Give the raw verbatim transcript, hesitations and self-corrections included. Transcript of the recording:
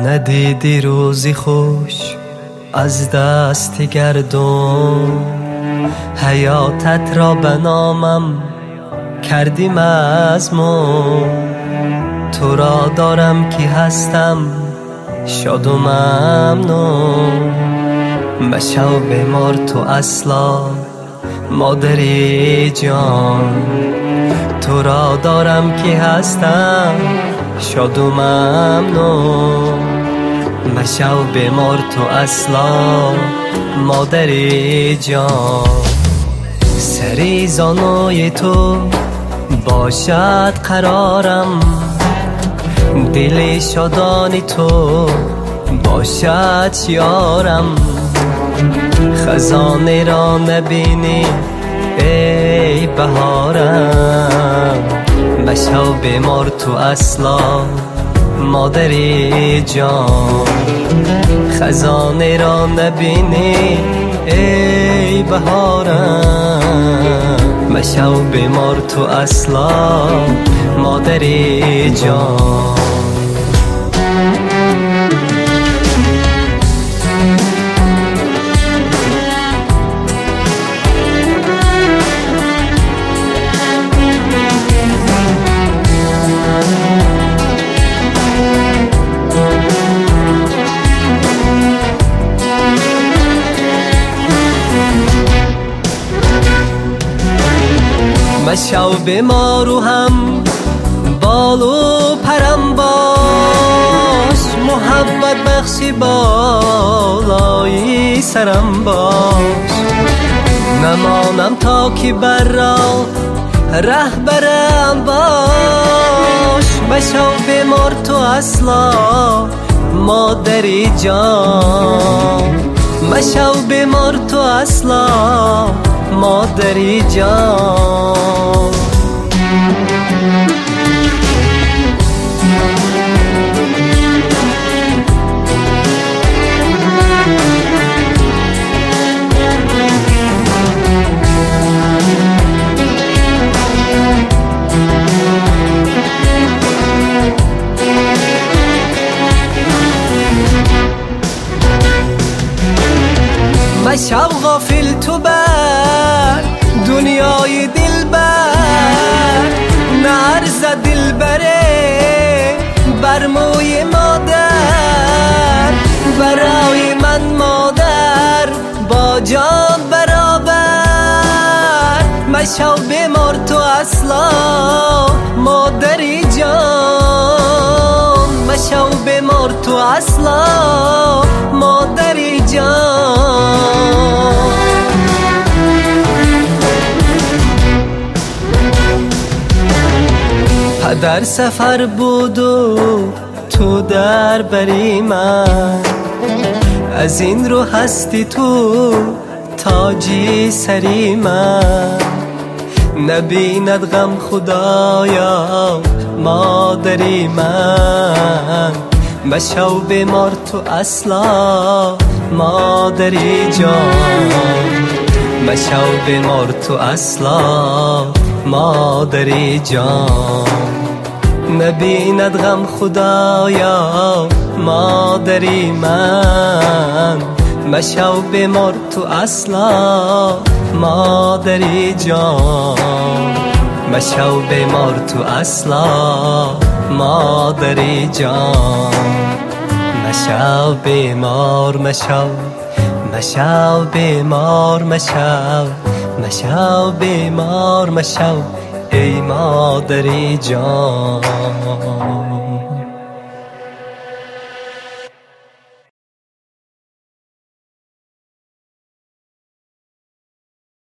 ندیدی روزی خوش از دست گردون، حیاتت را به نامم کردی مضمون. تو را دارم که هستم شاد و ممنون، مشو بیمار تو اصلا مادری جان. تو را دارم که هستم شاد و ممنون، مشو بیمار تو اصلا مادری جان. سری زانوی تو باشد قرارم، دل شادانی تو باشد یارم. خزانه را نبینی ای بهارم، مشو بیمار تو اصلا مادری جان. خزانه را نبینی ای بهارم، مشو بیمار تو اصلا مادری جان. مشو بیمار و هم بال و پرم باش، محبت بخشی بالای سرم باش. نمانم تا که بر راه رهبرم باش، مشو بیمار تو اصلا مادری جان. مشو بیمار تو اصلا مادری جان. مشو غافل تو بر دنیای دلبر، نعرض دلبره بر موی مادر. برای من مادر با جان برابر، مشو بیمار تو اصلا مادری جان. مشو بیمار تو اصلا مادری جان. پدر سفر بود و تو در بری من، از این رو هستی تو تاجی سری من. نبیند غم خدایا مادری من، مشو بیمار تو اصلا مادری جان. مشو بیمار تو اصلا مادری جان. نبیند غم خدایا مادری من، مشو بیمار تو اصلا مادری جان. مشو بیمار تو اصلا مادری جان. مشو بیمار مشو، مشو بیمار مشو، مشو بیمار مشو ای مادری جان.